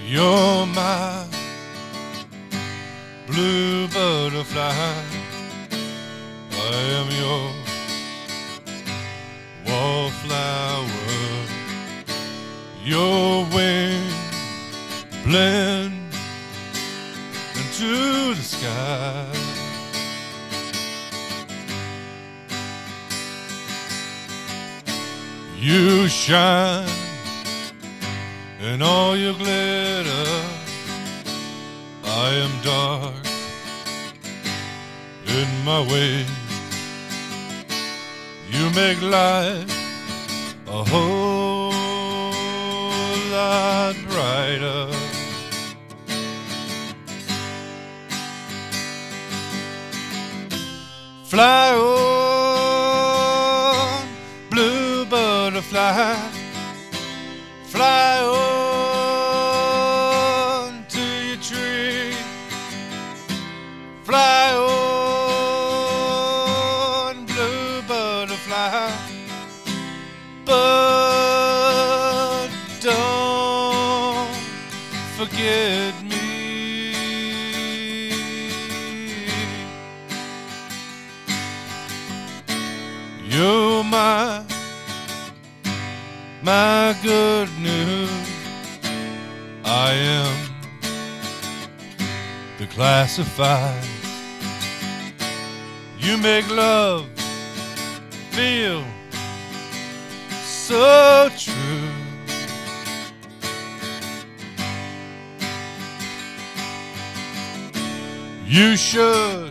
You're my blue butterfly. I am your wallflower. Your wings blend into the sky. You shine in all your glitter. I am dark in my way. You make life a whole lot brighter. Fly on, blue butterfly. Fly on to your tree. Fly on, blue butterfly. But don't forget me. You're my good news. I am the classified. You make love feel so true. You should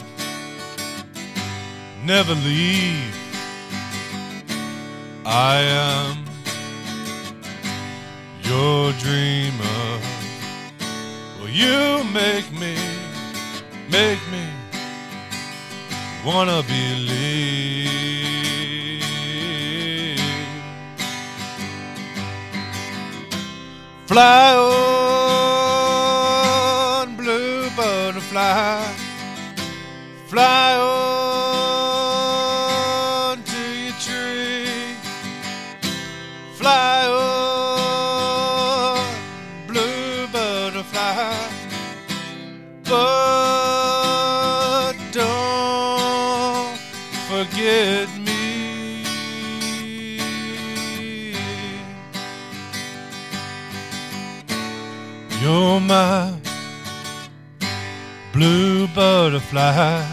never leave. I am your dreamer. Well, you make me wanna believe. Fly on, blue butterfly. Fly on to your tree. Fly on, blue butterfly. But don't forget me. You're my blue butterfly.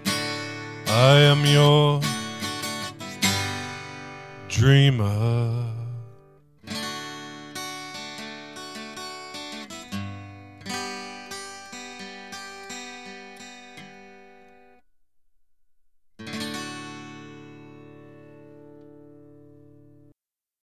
I am your dreamer.